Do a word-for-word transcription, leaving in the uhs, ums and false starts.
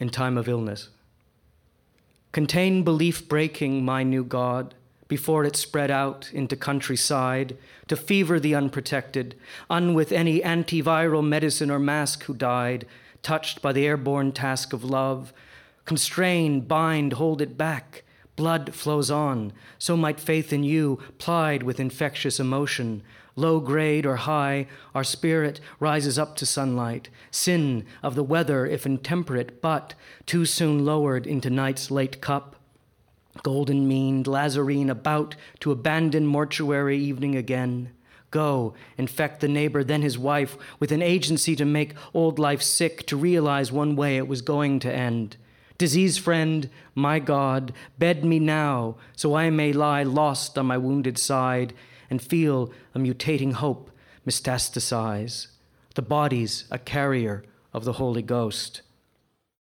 in time of illness. Contain belief breaking, my new God, before it spread out into countryside, to fever the unprotected, un with any antiviral medicine or mask who died, touched by the airborne task of love. Constrain, bind, hold it back. Blood flows on, so might faith in you, plied with infectious emotion. Low grade or high, our spirit rises up to sunlight. Sin of the weather, if intemperate, but too soon lowered into night's late cup. Golden meaned, Lazarine about to abandon mortuary evening again. Go, infect the neighbor, then his wife, with an agency to make old life sick, to realize one way it was going to end. Disease friend, my God, bed me now, so I may lie lost on my wounded side and feel a mutating hope metastasize. The body's a carrier of the Holy Ghost.